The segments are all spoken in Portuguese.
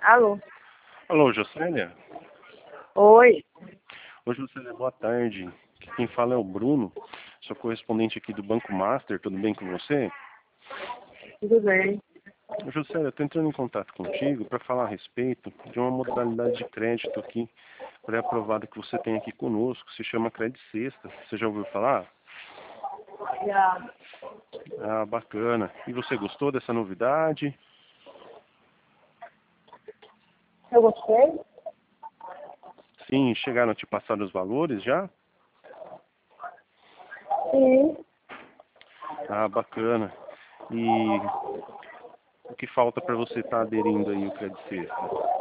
Alô? Alô, Jocélia? Oi. Oi, Jocélia, boa tarde. Quem fala é o Bruno, sou correspondente aqui do Banco Master, tudo bem com você? Tudo bem? Jocélia, eu estou entrando em contato contigo para falar a respeito de uma modalidade de crédito aqui, pré-aprovada que você tem aqui conosco, se chama Crédito Sexta. Você já ouviu falar? Já. Ah, bacana. E você gostou dessa novidade? Eu gostei? Sim, chegaram a te passar os valores já? Sim. Ah, bacana. E o que falta para você estar aderindo aí ao Crédito Sexta?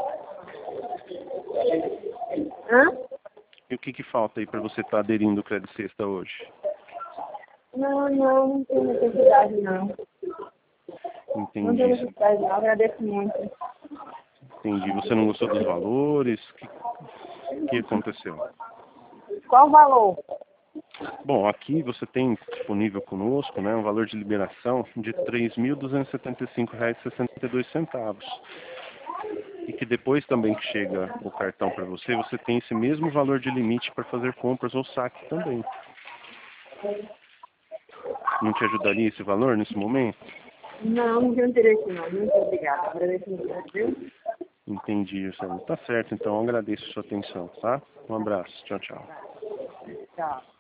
Hã? E o que falta aí para você estar aderindo ao Crédito Sexta hoje? Não tem necessidade não. Não tem Entendi. necessidade não, agradeço muito. Entendi. Você não gostou dos valores? O que aconteceu? Qual o valor? Bom, aqui você tem disponível conosco, né, um valor de liberação de R$ 3.275,62. E que depois também que chega o cartão para você, você tem esse mesmo valor de limite para fazer compras ou saque também. Não te ajudaria esse valor nesse momento? Não tenho interesse não. Muito obrigada. Agradeço muito, viu? Entendi, Marcelo. Tá certo, então eu agradeço a sua atenção, tá? Um abraço. Tchau, tchau. Tchau.